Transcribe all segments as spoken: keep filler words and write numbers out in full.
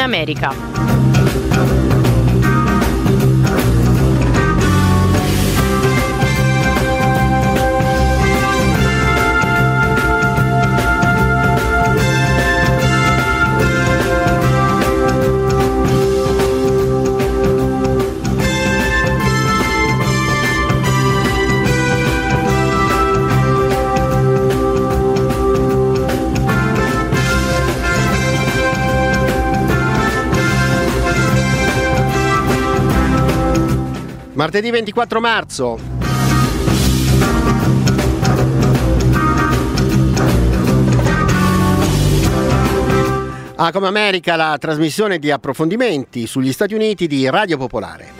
America. Martedì ventiquattro marzo. A Come America, la trasmissione di approfondimenti sugli Stati Uniti di Radio Popolare.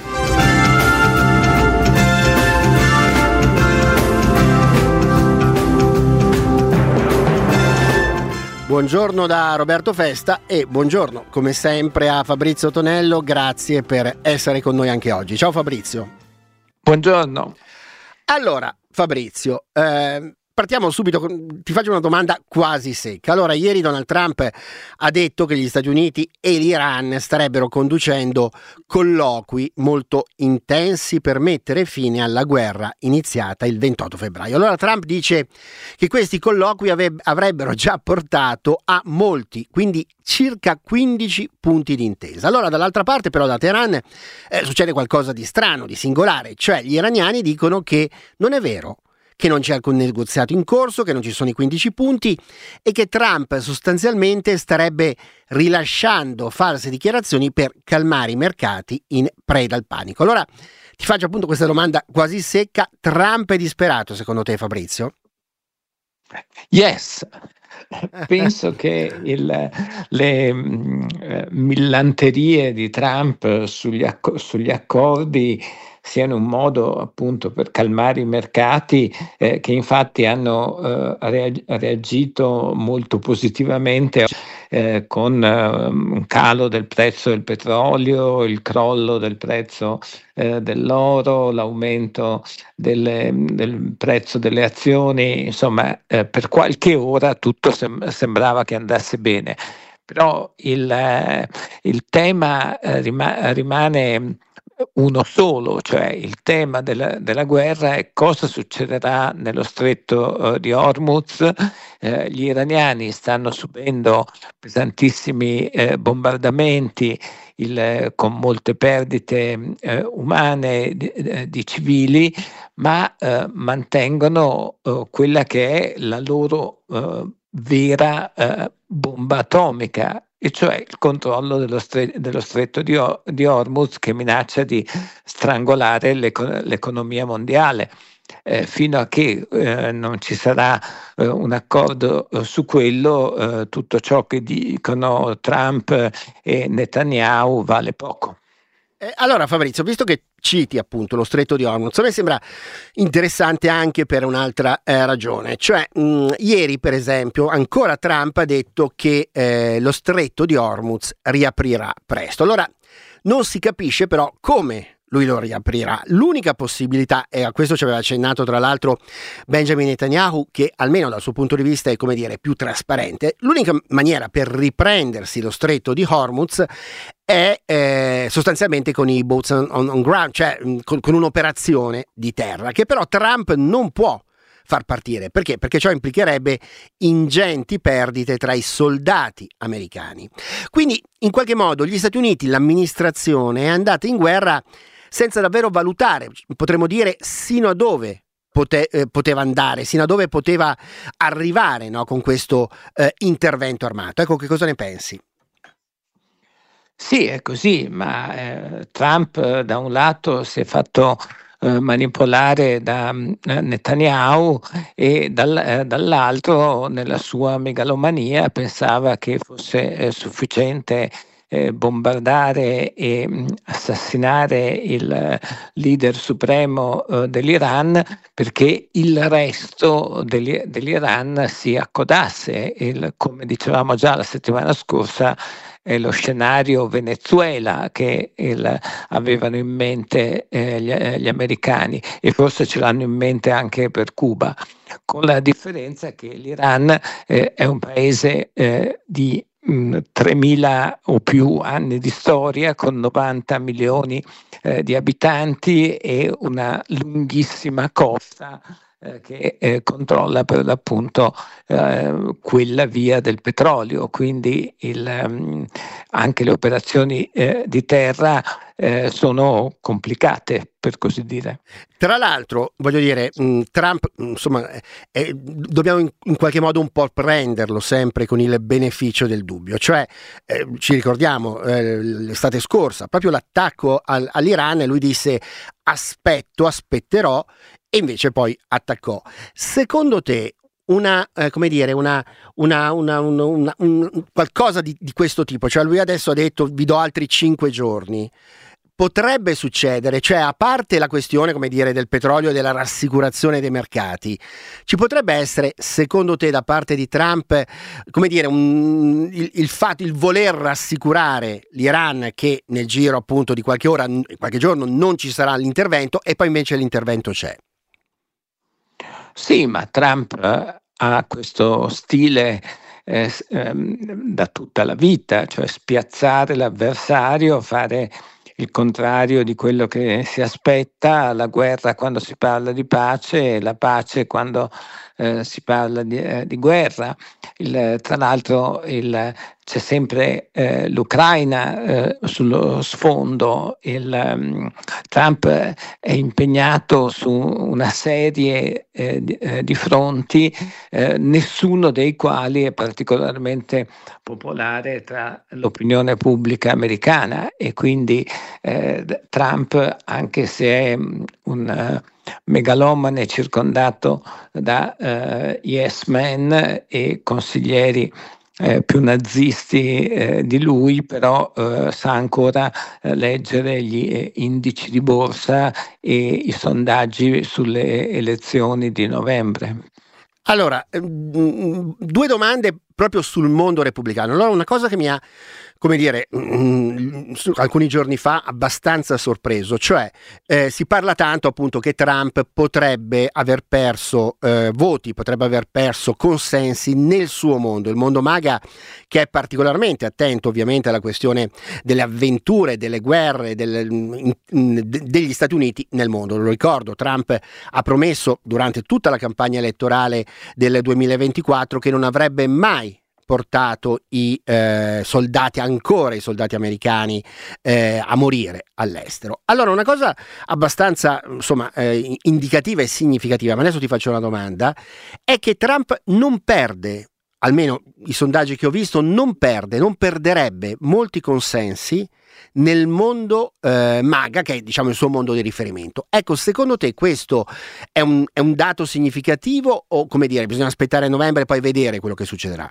Buongiorno da Roberto Festa e buongiorno come sempre a Fabrizio Tonello, grazie per essere con noi anche oggi. Ciao Fabrizio. Buongiorno. Allora Fabrizio, eh, partiamo subito, con, ti faccio una domanda quasi secca. Allora, ieri Donald Trump ha detto che gli Stati Uniti e l'Iran starebbero conducendo colloqui molto intensi per mettere fine alla guerra iniziata il ventotto febbraio. Allora Trump dice che questi colloqui ave- avrebbero già portato a molti, quindi circa quindici punti di intesa. Allora, dall'altra parte però da Teheran eh, succede qualcosa di strano, di singolare, cioè gli iraniani dicono che non è vero, che non c'è alcun negoziato in corso, che non ci sono i quindici punti e che Trump sostanzialmente starebbe rilasciando false dichiarazioni per calmare i mercati in preda al panico. Allora ti faccio appunto questa domanda quasi secca: Trump è disperato secondo te, Fabrizio? Yes. Penso che il, le mh, millanterie di Trump sugli, acc- sugli accordi siano un modo appunto per calmare i mercati eh, che infatti hanno eh, reag- reagito molto positivamente eh, con eh, un calo del prezzo del petrolio, il crollo del prezzo eh, dell'oro, l'aumento delle, del prezzo delle azioni, insomma eh, per qualche ora tutto sem- sembrava che andasse bene. Però il, eh, il tema eh, rima- rimane uno solo, cioè il tema della, della guerra è cosa succederà nello stretto uh, di Hormuz. Eh, gli iraniani stanno subendo pesantissimi eh, bombardamenti il, eh, con molte perdite eh, umane di, eh, di civili, ma eh, mantengono eh, quella che è la loro eh, vera eh, bomba atomica, e cioè il controllo dello, stre- dello stretto di, o- di Hormuz, che minaccia di strangolare l'eco- l'economia mondiale. Eh, fino a che eh, non ci sarà eh, un accordo eh, su quello, eh, tutto ciò che dicono Trump e Netanyahu vale poco. Eh, allora Fabrizio, visto che citi appunto lo stretto di Hormuz, a me sembra interessante anche per un'altra eh, ragione, cioè mh, ieri per esempio ancora Trump ha detto che eh, lo stretto di Hormuz riaprirà presto. Allora non si capisce però come lui lo riaprirà. L'unica possibilità, e a questo ci aveva accennato tra l'altro Benjamin Netanyahu, che almeno dal suo punto di vista è, come dire, più trasparente, l'unica maniera per riprendersi lo stretto di Hormuz è eh, sostanzialmente con i boots on, on, on ground, cioè con, con un'operazione di terra, che però Trump non può far partire. Perché? Perché ciò implicherebbe ingenti perdite tra i soldati americani. Quindi in qualche modo gli Stati Uniti, l'amministrazione è andata in guerra senza davvero valutare, potremmo dire, sino a dove pote- eh, poteva andare, sino a dove poteva arrivare, no, con questo eh, intervento armato. Ecco, che cosa ne pensi? Sì, è così, ma eh, Trump eh, da un lato si è fatto eh, manipolare da eh, Netanyahu e dal, eh, dall'altro, nella sua megalomania, pensava che fosse eh, sufficiente eh, bombardare e mh, assassinare il eh, leader supremo eh, dell'Iran, perché il resto degli, dell'Iran si accodasse. Il, come dicevamo già la settimana scorsa, è lo scenario Venezuela che il, avevano in mente eh, gli, eh, gli americani, e forse ce l'hanno in mente anche per Cuba, con la differenza che l'Iran eh, è un paese eh, di tremila o più anni di storia, con novanta milioni eh, di abitanti e una lunghissima costa eh, che eh, controlla per l'appunto eh, quella via del petrolio, quindi il, um, anche le operazioni eh, di terra eh, sono complicate, per così dire. Tra l'altro, voglio dire, mh, Trump, mh, insomma, eh, dobbiamo in, in qualche modo un po' prenderlo sempre con il beneficio del dubbio, cioè eh, ci ricordiamo eh, l'estate scorsa, proprio l'attacco al, all'Iran, e lui disse aspetto, aspetterò, e invece poi attaccò. Secondo te una, eh, come dire, una, una, una, una, una un, qualcosa di, di questo tipo, cioè lui adesso ha detto vi do altri cinque giorni, potrebbe succedere, cioè a parte la questione, come dire, del petrolio e della rassicurazione dei mercati, ci potrebbe essere, secondo te, da parte di Trump, come dire, un, il, il fatto, il voler rassicurare l'Iran che nel giro appunto di qualche ora, qualche giorno non ci sarà l'intervento, e poi invece l'intervento c'è? Sì, ma Trump eh, ha questo stile eh, ehm, da tutta la vita, cioè spiazzare l'avversario, fare il contrario di quello che si aspetta, la guerra quando si parla di pace, la pace quando eh, si parla di, eh, di guerra. Il, tra l'altro il, c'è sempre eh, l'Ucraina eh, sullo sfondo. Il, um, Trump è impegnato su una serie eh, di, eh, di fronti, eh, nessuno dei quali è particolarmente popolare tra l'opinione pubblica americana, e quindi eh, Trump, anche se è un uh, megalomane circondato da uh, yes men e consiglieri Eh, più nazisti eh, di lui, però eh, sa ancora eh, leggere gli eh, indici di borsa e i sondaggi sulle elezioni di novembre. Allora, ehm, due domande proprio sul mondo repubblicano. Allora, una cosa che mi ha, come dire, mh, alcuni giorni fa abbastanza sorpreso, cioè eh, si parla tanto appunto che Trump potrebbe aver perso eh, voti, potrebbe aver perso consensi nel suo mondo, il mondo MAGA, che è particolarmente attento ovviamente alla questione delle avventure, delle guerre delle, in, in, degli Stati Uniti nel mondo. Lo ricordo, Trump ha promesso durante tutta la campagna elettorale del duemilaventiquattro che non avrebbe mai portato i eh, soldati, ancora i soldati americani, eh, a morire all'estero. Allora, una cosa abbastanza insomma eh, indicativa e significativa, ma adesso ti faccio una domanda, è che Trump non perde, almeno i sondaggi che ho visto, non perde, non perderebbe molti consensi nel mondo eh, MAGA, che è diciamo il suo mondo di riferimento. Ecco, secondo te questo è un, è un dato significativo, o come dire, bisogna aspettare novembre e poi vedere quello che succederà?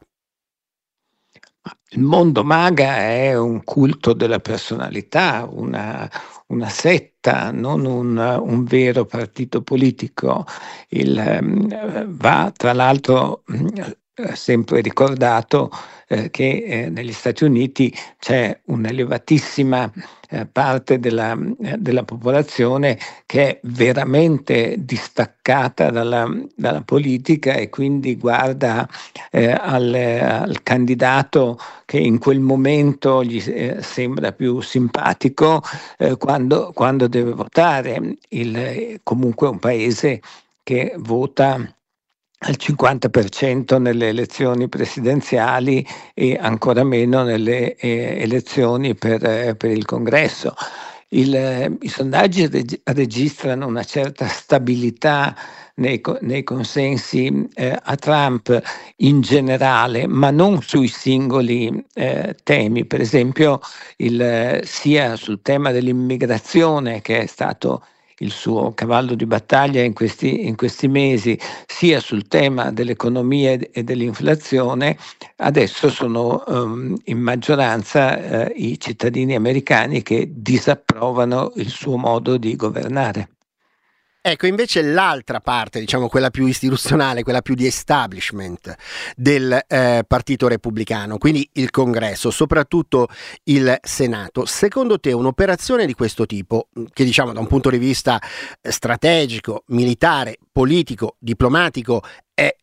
Il mondo MAGA è un culto della personalità, una, una setta, non un, un vero partito politico. Il, va tra l'altro sempre ricordato eh, che eh, negli Stati Uniti c'è un'elevatissima eh, parte della, eh, della popolazione che è veramente distaccata dalla, dalla politica, e quindi guarda eh, al, al candidato che in quel momento gli eh, sembra più simpatico eh, quando, quando deve votare. Il, comunque un paese che vota al cinquanta per cento nelle elezioni presidenziali e ancora meno nelle eh, elezioni per, eh, per il congresso. Il, eh, I sondaggi reg- registrano una certa stabilità nei, nei consensi eh, a Trump in generale, ma non sui singoli eh, temi. Per esempio, il, sia sul tema dell'immigrazione, che è stato il suo cavallo di battaglia in questi, in questi mesi, sia sul tema dell'economia e dell'inflazione, adesso sono um, in maggioranza uh, i cittadini americani che disapprovano il suo modo di governare. Ecco, invece l'altra parte, diciamo quella più istituzionale, quella più di establishment del eh, Partito Repubblicano, quindi il Congresso, soprattutto il Senato, secondo te un'operazione di questo tipo, che diciamo da un punto di vista strategico, militare, politico, diplomatico, è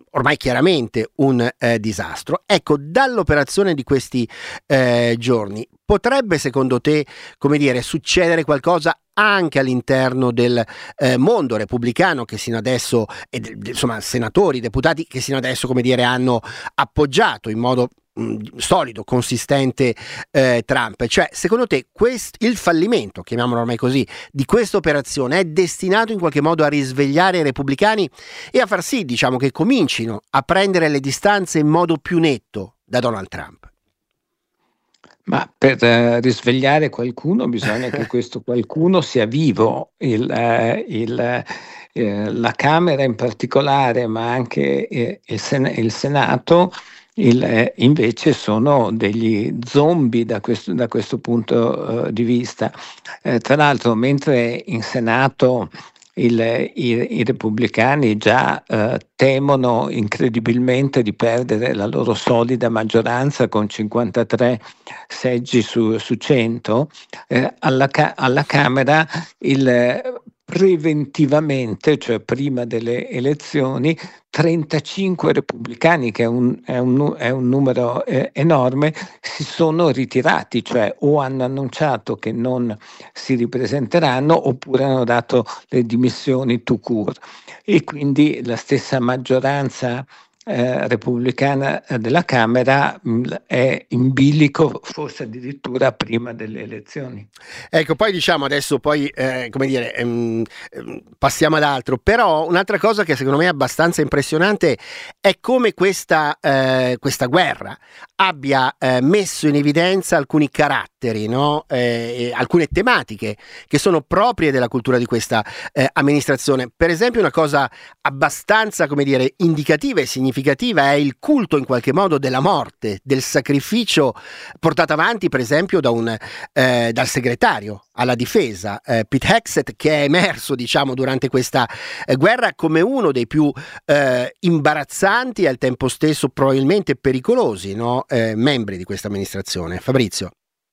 ormai chiaramente un eh, disastro. Ecco, dall'operazione di questi eh, giorni potrebbe secondo te, come dire, succedere qualcosa anche all'interno del eh, mondo repubblicano che sino adesso, e de, de, insomma senatori, deputati che sino adesso, come dire, hanno appoggiato in modo mh, solido, consistente eh, Trump? Cioè, secondo te quest, il fallimento, chiamiamolo ormai così, di questa operazione è destinato in qualche modo a risvegliare i repubblicani e a far sì, diciamo, che comincino a prendere le distanze in modo più netto da Donald Trump? Ma per eh, risvegliare qualcuno bisogna che questo qualcuno sia vivo. Il, eh, il, eh, la Camera in particolare, ma anche eh, il, Sen- il Senato, il, eh, invece sono degli zombie da questo, da questo punto eh, di vista. Eh, tra l'altro, mentre in Senato Il, i, i repubblicani già eh, temono incredibilmente di perdere la loro solida maggioranza con cinquantatré seggi su, su cento, eh, alla, alla Camera il, preventivamente, cioè prima delle elezioni, trentacinque repubblicani, che è un, è un, è un numero eh, enorme, si sono ritirati, cioè o hanno annunciato che non si ripresenteranno oppure hanno dato le dimissioni tout court. E quindi la stessa maggioranza eh, repubblicana della Camera mh, è in bilico, forse addirittura prima delle elezioni. Ecco, poi diciamo adesso poi, eh, come dire, ehm, ehm, passiamo ad altro, però un'altra cosa che secondo me è abbastanza impressionante è come questa, eh, questa guerra abbia eh, messo in evidenza alcuni caratteri, no? eh, alcune tematiche che sono proprie della cultura di questa eh, amministrazione. Per esempio, una cosa abbastanza, come dire, indicativa e significativa è il culto in qualche modo della morte, del sacrificio portato avanti per esempio da un, eh, dal segretario alla difesa eh, Pete Hegseth, che è emerso, diciamo, durante questa eh, guerra come uno dei più eh, imbarazzanti e al tempo stesso probabilmente pericolosi, no? eh, membri di questa amministrazione. Fabrizio.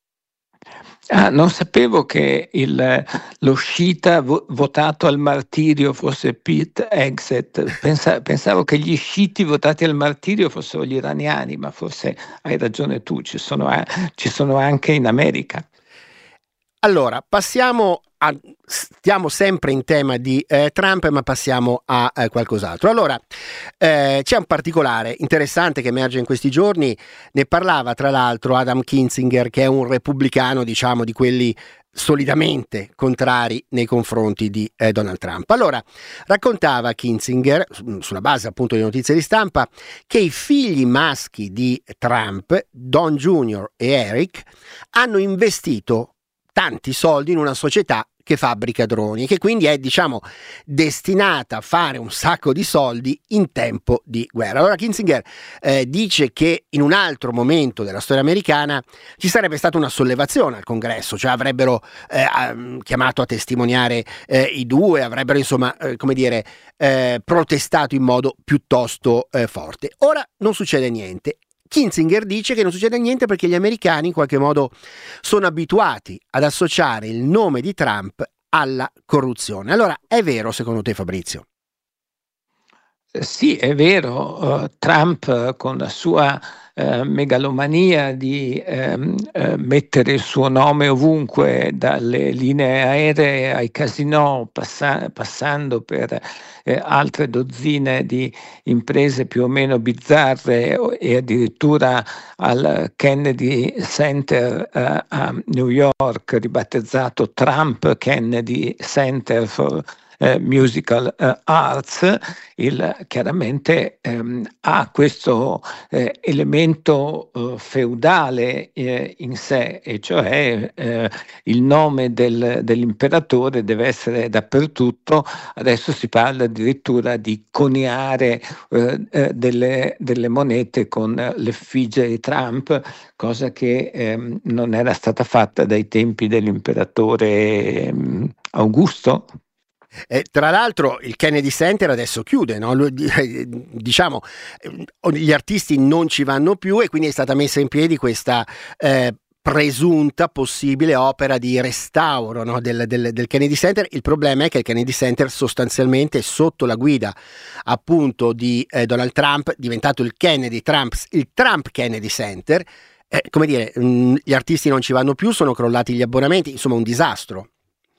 Ah, non sapevo che il, lo sciita vo- votato al martirio fosse Pete Hegseth. Pensa, pensavo che gli sciiti votati al martirio fossero gli iraniani, ma forse hai ragione tu, ci sono, a- ci sono anche in America. Allora, passiamo a, stiamo sempre in tema di eh, Trump, ma passiamo a eh, qualcos'altro. Allora, eh, c'è un particolare interessante che emerge in questi giorni, ne parlava tra l'altro Adam Kinzinger, che è un repubblicano, diciamo, di quelli solidamente contrari nei confronti di eh, Donald Trump. Allora, raccontava Kinzinger, sulla base appunto di notizie di stampa, che i figli maschi di Trump, Don Junior e Eric, hanno investito tanti soldi in una società che fabbrica droni, che quindi è, diciamo, destinata a fare un sacco di soldi in tempo di guerra. Allora Kinzinger eh, dice che in un altro momento della storia americana ci sarebbe stata una sollevazione al Congresso, cioè avrebbero eh, chiamato a testimoniare eh, i due, avrebbero insomma, eh, come dire, eh, protestato in modo piuttosto eh, forte. Ora non succede niente. Kinzinger dice che non succede niente perché gli americani in qualche modo sono abituati ad associare il nome di Trump alla corruzione. Allora, è vero secondo te, Fabrizio? Sì, è vero, uh, Trump uh, con la sua uh, megalomania di um, uh, mettere il suo nome ovunque, dalle linee aeree ai casinò, passa- passando per eh, altre dozzine di imprese più o meno bizzarre e addirittura al Kennedy Center uh, a New York, ribattezzato Trump Kennedy Center for Eh, musical eh, arts, il, chiaramente ehm, ha questo eh, elemento eh, feudale eh, in sé, e cioè eh, il nome del, dell'imperatore deve essere dappertutto. Adesso si parla addirittura di coniare eh, eh, delle, delle monete con l'effigie di Trump, cosa che ehm, non era stata fatta dai tempi dell'imperatore ehm, Augusto. Eh, tra l'altro il Kennedy Center adesso chiude, no? Diciamo, gli artisti non ci vanno più e quindi è stata messa in piedi questa eh, presunta possibile opera di restauro, no, del, del, del Kennedy Center. Il problema è che il Kennedy Center sostanzialmente sotto la guida appunto di eh, Donald Trump, diventato il Kennedy Trump, il Trump Kennedy Center, eh, come dire, mh, gli artisti non ci vanno più, sono crollati gli abbonamenti, insomma un disastro.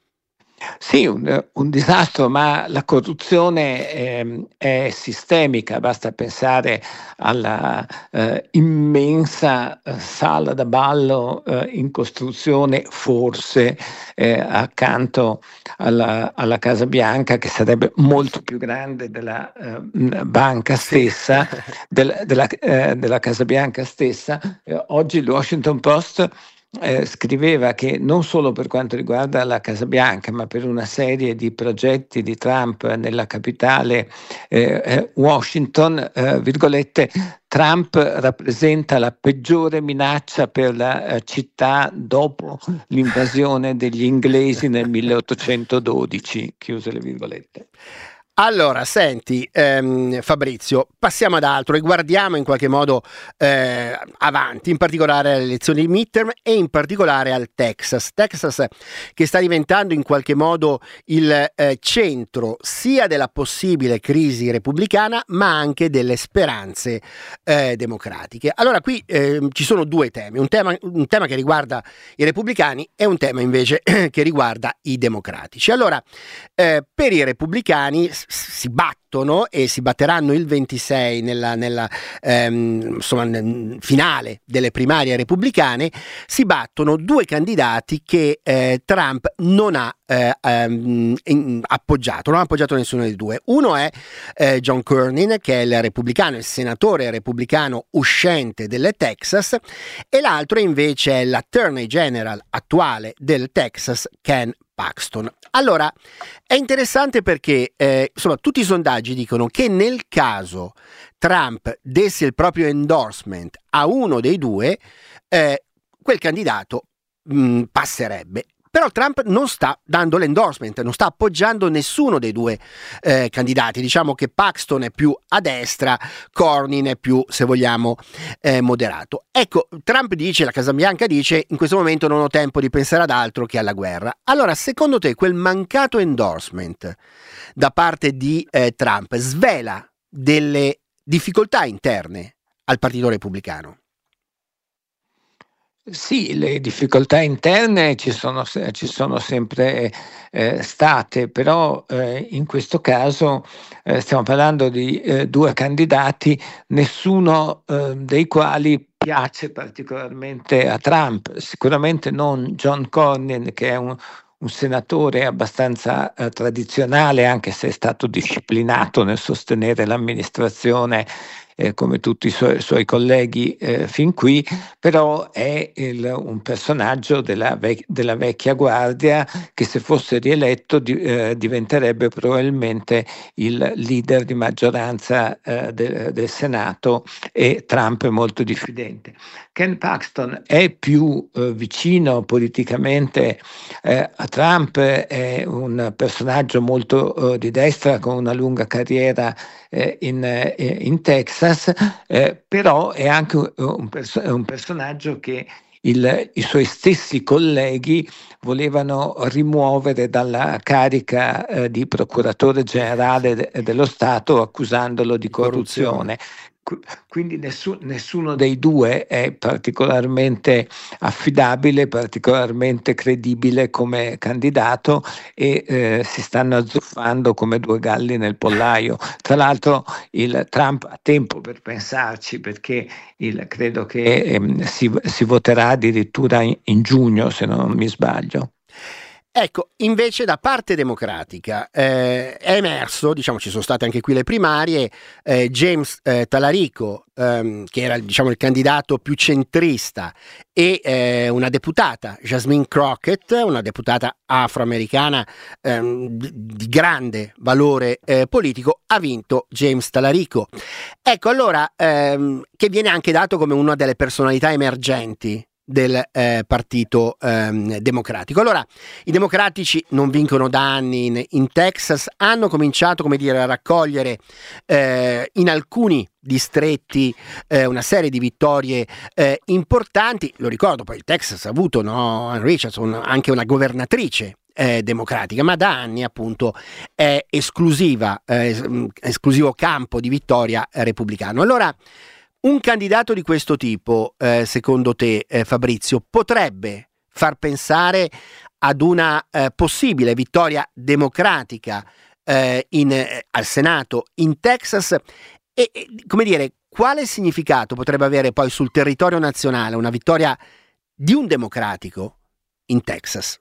Sì, un, un disastro, ma la corruzione eh, è sistemica, basta pensare alla eh, immensa eh, sala da ballo eh, in costruzione, forse eh, accanto alla, alla Casa Bianca, che sarebbe molto più grande della eh, banca stessa, del, della, eh, della Casa Bianca stessa. Eh, oggi il Washington Post Eh, scriveva che non solo per quanto riguarda la Casa Bianca, ma per una serie di progetti di Trump nella capitale eh, eh, Washington, eh, virgolette, Trump rappresenta la peggiore minaccia per la eh, città dopo l'invasione degli inglesi nel milleottocentododici, chiuse le virgolette. Allora, senti ehm, Fabrizio, passiamo ad altro e guardiamo in qualche modo eh, avanti, in particolare alle elezioni di midterm e in particolare al Texas. Texas che sta diventando in qualche modo il eh, centro sia della possibile crisi repubblicana ma anche delle speranze eh, democratiche. Allora qui eh, ci sono due temi, un tema, un tema che riguarda i repubblicani e un tema invece che riguarda i democratici. Allora, eh, per i repubblicani si battono e si batteranno il ventisei nella, nella ehm, insomma, nel finale delle primarie repubblicane, si battono due candidati che eh, Trump non ha eh, ehm, in, appoggiato, non ha appoggiato nessuno dei due. Uno è eh, John Cornyn, che è il repubblicano, il senatore repubblicano uscente del Texas, e l'altro invece è l'Attorney General attuale del Texas, Ken Paxton. Allora, è interessante perché eh, insomma, tutti i sondaggi dicono che nel caso Trump desse il proprio endorsement a uno dei due, eh, quel candidato mh, passerebbe. Però Trump non sta dando l'endorsement, non sta appoggiando nessuno dei due eh, candidati. Diciamo che Paxton è più a destra, Cornyn è più, se vogliamo, eh, moderato. Ecco, Trump dice, la Casa Bianca dice, in questo momento non ho tempo di pensare ad altro che alla guerra. Allora, secondo te quel mancato endorsement da parte di eh, Trump svela delle difficoltà interne al Partito Repubblicano? Sì, le difficoltà interne ci sono, ci sono sempre eh, state, però eh, in questo caso eh, stiamo parlando di eh, due candidati, nessuno eh, dei quali piace particolarmente a Trump, sicuramente non John Cornyn, che è un, un senatore abbastanza eh, tradizionale, anche se è stato disciplinato nel sostenere l'amministrazione Eh, come tutti i suoi, suoi colleghi eh, fin qui, però è il, un personaggio della, vec- della vecchia guardia che, se fosse rieletto, di, eh, diventerebbe probabilmente il leader di maggioranza eh, de- del Senato, e Trump è molto diffidente. Ken Paxton è più eh, vicino politicamente eh, a Trump, è un personaggio molto eh, di destra con una lunga carriera eh, in, eh, in Texas, eh, però è anche un, perso- un personaggio che il, i suoi stessi colleghi volevano rimuovere dalla carica eh, di procuratore generale de- dello Stato, accusandolo di corruzione. corruzione. Quindi nessun, nessuno dei due è particolarmente affidabile, particolarmente credibile come candidato, e eh, si stanno azzuffando come due galli nel pollaio. Tra l'altro il Trump ha tempo per pensarci, perché il, credo che ehm, si, si voterà addirittura in, in giugno, se non mi sbaglio. Ecco, invece da parte democratica eh, è emerso, diciamo, ci sono state anche qui le primarie, eh, James eh, Talarico, ehm, che era, diciamo, il candidato più centrista, e eh, una deputata, Jasmine Crockett, una deputata afroamericana ehm, di, di grande valore eh, politico, ha vinto James Talarico. Ecco, allora, ehm, che viene anche dato come una delle personalità emergenti del eh, Partito ehm, Democratico. Allora, i democratici non vincono da anni in, in Texas, hanno cominciato, come dire, a raccogliere eh, in alcuni distretti eh, una serie di vittorie eh, importanti. Lo ricordo, poi il Texas ha avuto, no, Ann Richardson, anche una governatrice eh, democratica, ma da anni appunto è esclusiva, eh, esclusivo campo di vittoria eh, repubblicano. Allora, un candidato di questo tipo, eh, secondo te, eh, Fabrizio, potrebbe far pensare ad una eh, possibile vittoria democratica eh, in, eh, al Senato in Texas? E, e, come dire, quale significato potrebbe avere poi sul territorio nazionale una vittoria di un democratico in Texas?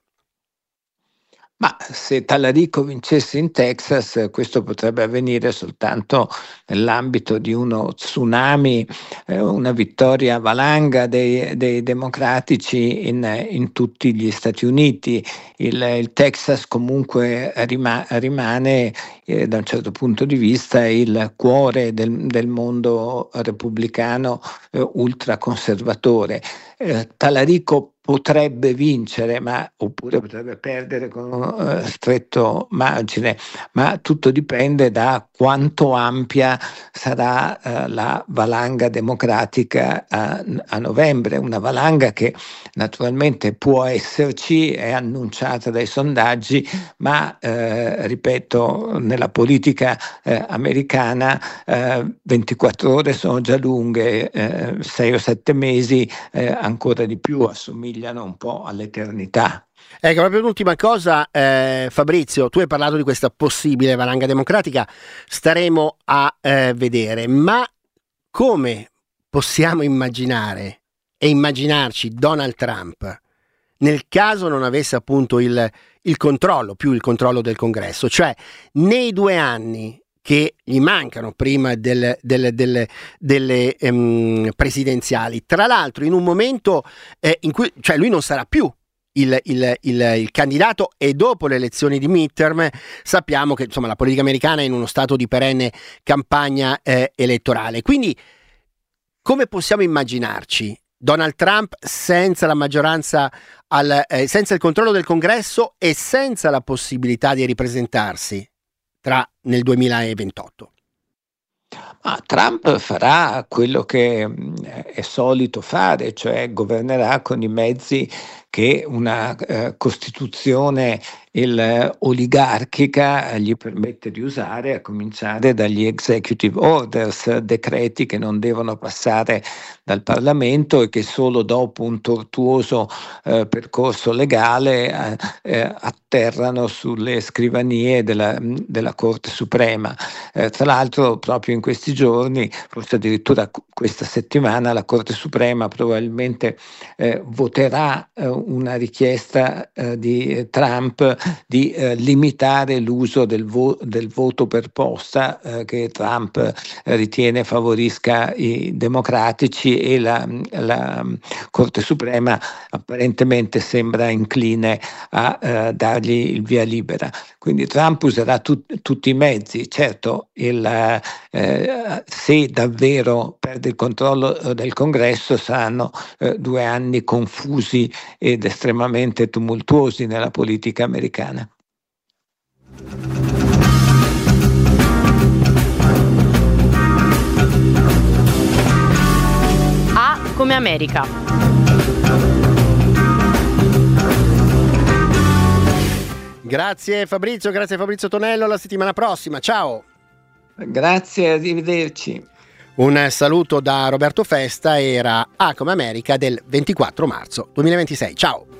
Ma se Tallarico vincesse in Texas, questo potrebbe avvenire soltanto nell'ambito di uno tsunami, eh, una vittoria valanga dei, dei democratici in, in tutti gli Stati Uniti. Il, il Texas comunque rima, rimane eh, da un certo punto di vista il cuore del, del mondo repubblicano eh, ultraconservatore. Eh, Tallarico potrebbe vincere, ma oppure potrebbe perdere con un uh, stretto margine, ma tutto dipende da quanto ampia sarà uh, la valanga democratica a, a novembre, una valanga che naturalmente può esserci, è annunciata dai sondaggi, ma eh, ripeto, nella politica eh, americana eh, ventiquattro ore sono già lunghe, eh, sei o sette mesi eh, ancora di più assomigliano un po' all'eternità. Ecco, proprio l'ultima cosa, eh, Fabrizio, tu hai parlato di questa possibile valanga democratica, staremo a eh, vedere, ma come possiamo immaginare e immaginarci Donald Trump nel caso non avesse appunto il, il controllo, più il controllo del Congresso, cioè nei due anni che gli mancano prima del, del, del, delle um, presidenziali, tra l'altro in un momento eh, in cui, cioè lui non sarà più il, il, il, il candidato, e dopo le elezioni di midterm sappiamo che insomma la politica americana è in uno stato di perenne campagna eh, elettorale. Quindi come possiamo immaginarci Donald Trump senza la maggioranza, al, eh, senza il controllo del Congresso e senza la possibilità di ripresentarsi tra nel duemilaventotto? Ma Trump farà quello che è solito fare, cioè governerà con i mezzi che una eh, Costituzione il, eh, oligarchica gli permette di usare, a cominciare dagli executive orders, decreti che non devono passare dal Parlamento e che solo dopo un tortuoso eh, percorso legale eh, atterrano sulle scrivanie della, della Corte Suprema. Eh, tra l'altro proprio in questi giorni, forse addirittura questa settimana, la Corte Suprema probabilmente eh, voterà eh, una richiesta eh, di Trump di eh, limitare l'uso del, vo- del voto per posta eh, che Trump eh, ritiene favorisca i democratici, e la, la Corte Suprema apparentemente sembra incline a eh, dargli il via libera. Quindi Trump userà tut- tutti i mezzi. Certo, il, eh, se davvero perde il controllo del Congresso saranno eh, due anni confusi ed estremamente tumultuosi nella politica americana. A come America. Grazie Fabrizio, grazie Fabrizio Tonello, alla settimana prossima, ciao! Grazie, arrivederci. Un saluto da Roberto Festa, era A come America del ventiquattro marzo duemilaventisei, ciao!